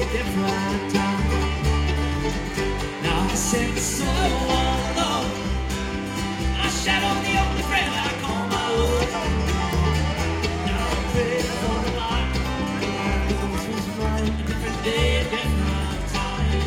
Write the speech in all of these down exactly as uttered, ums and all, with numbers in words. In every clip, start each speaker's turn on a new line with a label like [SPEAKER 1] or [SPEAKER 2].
[SPEAKER 1] different time. Now I sit so alone. I shadow the only friend I call my own. Now I pray for the light. This was mine, a different day, different time.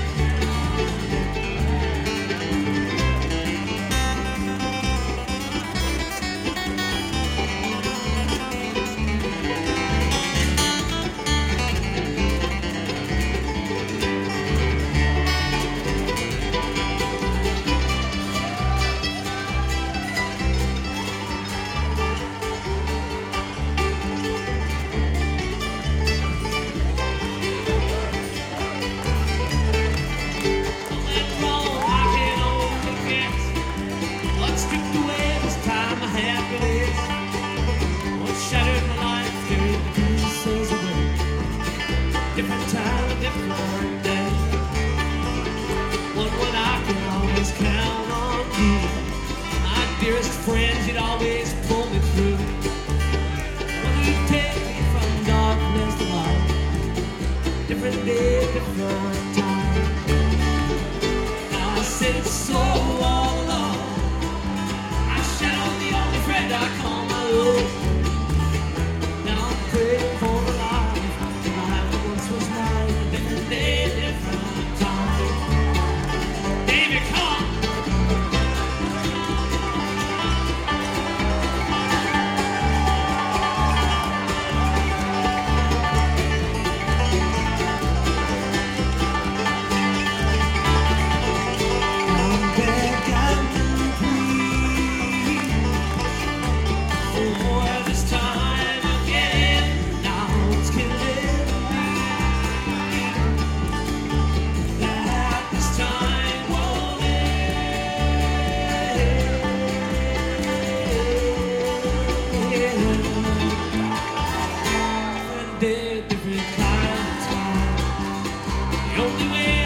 [SPEAKER 1] Different time, different day. One when I can always count on you. My dearest friends, you'd always pull me through. When you take me from darkness to light. Different day, different time. Now I sit so all alone. I shadow the only friend I call my own. Now I'm praying for the life. Was mine, a different day, different time. David, come on. I'm back out and free. For this time again, now it's killing. Different kind of time. The only way